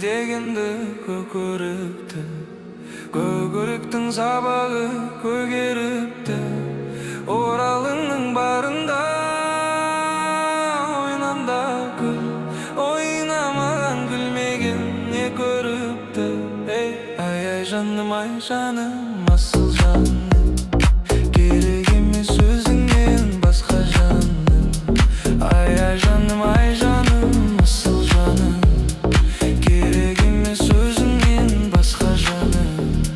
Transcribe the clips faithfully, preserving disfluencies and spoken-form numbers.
дегенді көкөріпті, көкөріктің сабағы көгеріпті. Оралыңның барында ойнанда күл, ойнамаған күлмеген не көріпті. Ай-ай жаным, ай жаным, асыл жаным, керек емес өзіңнен басқа жаным. Ай-ай жаным, ай жаным, асыл жаным, керек емес өзіңнен басқа жаным.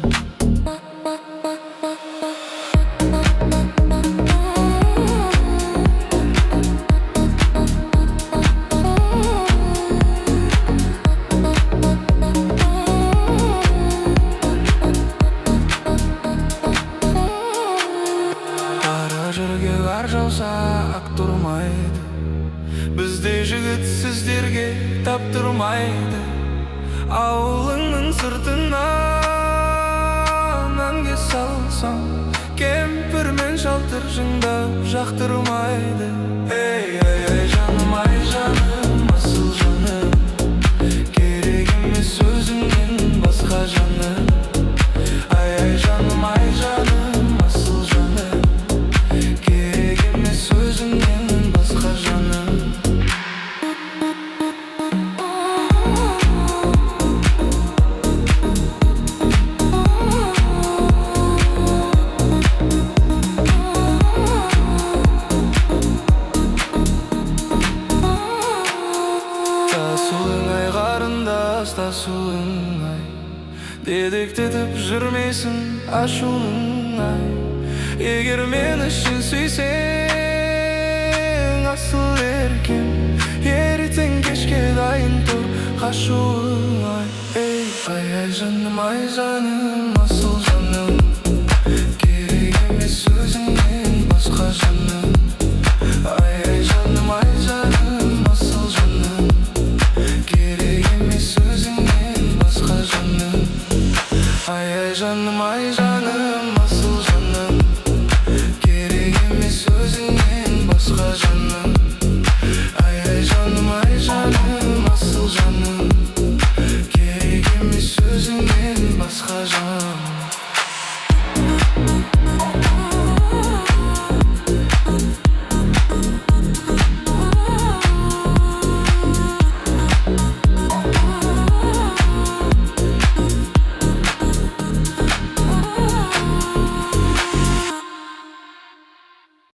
Жерге қар жауса ақ тұрмайды, біздей жігіт сіздерге таптырмайды. Ауылыңның сыртынан әнге салсам, кемпірмен шалтыр жыңдап жақтырмайды. Ей, ай, ай жаным, ай жаным, асыл жаным, керек емес өзіңнен басқа жаным. Ай, ай жаным, ай жаным, асыл жаным, керек емес өзіңнен басқа жаным. Тасуың ай қарындас, тасуың ай, дедектетіп жүрмейсің ашуың ай. Егер мені шын сүйсең, асыл еркем, ертең кешке дайын тұр қашуың ай. Ей, ай-ай жаным, ай жаным, асыл жаным, керек емес өзіңнен басқа жаным. Ай-ай жаным, ай жаным, асыл жаным, керек емес өзіңнен басқа жаным. Ай-ай жаным, ай жаным, асыл жаным, керек емес өзіңнен басқа жаным. Ай-ай жаным, ай жаным, асыл жаным, керек емес өзіңнен басқа жаным.